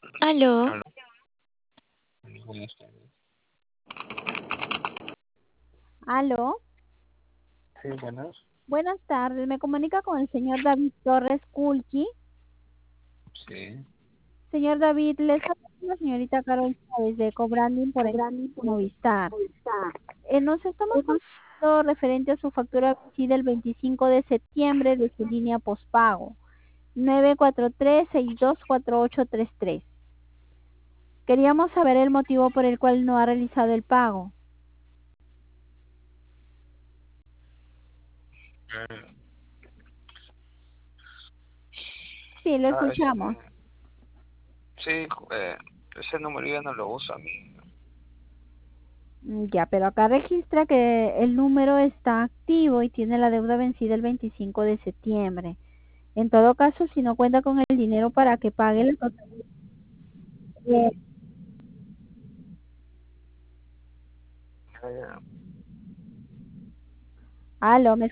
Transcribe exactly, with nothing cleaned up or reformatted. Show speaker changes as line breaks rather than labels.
Aló,
Aló, buenas tardes.
Aló,
Sí, buenas.
buenas tardes. Me comunica con el señor David Torres Culqui.
Sí.
Señor David, les habla la señorita Carol Chávez de Cobranding por el Movistar. Eh, nos estamos contactando referente a su factura vencida el veinticinco de septiembre de su línea postpago nueve cuatro tres seis dos cuatro ocho tres tres. Queríamos saber el motivo por el cual no ha realizado el pago.
Eh,
Sí, lo
ah, este,
escuchamos.
sí, eh, ese número ya no lo uso a mí.
Mm, Ya, pero acá registra que el número está activo y tiene la deuda vencida el veinticinco de septiembre. En todo caso, si no cuenta con el dinero para que pague la totalidad. eh,
Eh,
Aló, ¿me